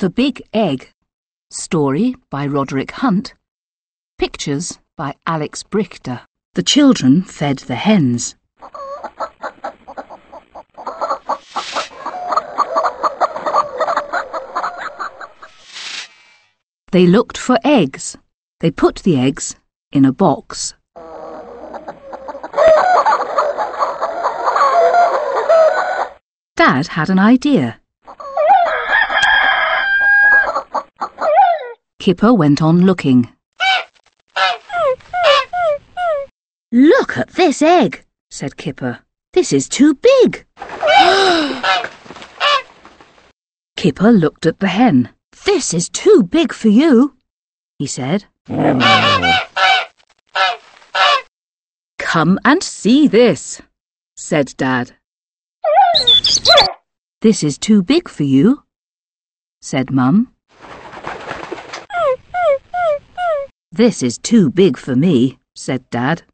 The Big Egg. Story by Roderick Hunt. Pictures by Alex Brichter. The children fed the hens. They looked for eggs. They put the eggs in a box. Dad had an idea. Kipper went on looking. "Look at this egg," said Kipper. "This is too big." Kipper looked at the hen. "This is too big for you," he said. "Come and see this," said Dad. "This is too big for you," said Mum. "This is too big for me," said Dad.